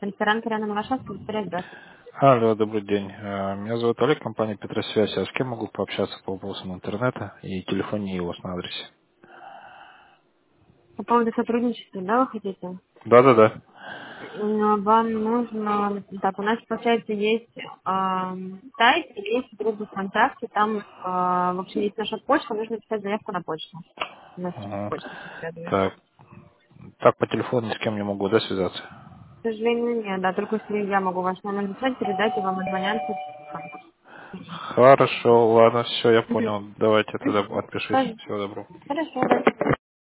Ресторан Кирана Новошавская, Виктория, здравствуйте. Алло, добрый день. Меня зовут Олег, компания Петросвязь. А с кем могу пообщаться по вопросам интернета и телефонии у вас на адресе? По поводу сотрудничества, да, вы хотите? Да-да-да. Вам нужно... Так, у нас, получается, есть сайт, и есть группа ВКонтакте, там, в общем, есть наша почта, нужно писать заявку на почту. У нас Ага. почта следует. Так, так по телефону ни с кем не могу, да, связаться? К сожалению, нет, да, только если я могу ваш номер записать, передать, и вам отзвонятся. Хорошо, ладно, все, я Мгм. понял. Давайте я тогда Мгм. отпишусь. Тоже. Всего доброго. Хорошо, да.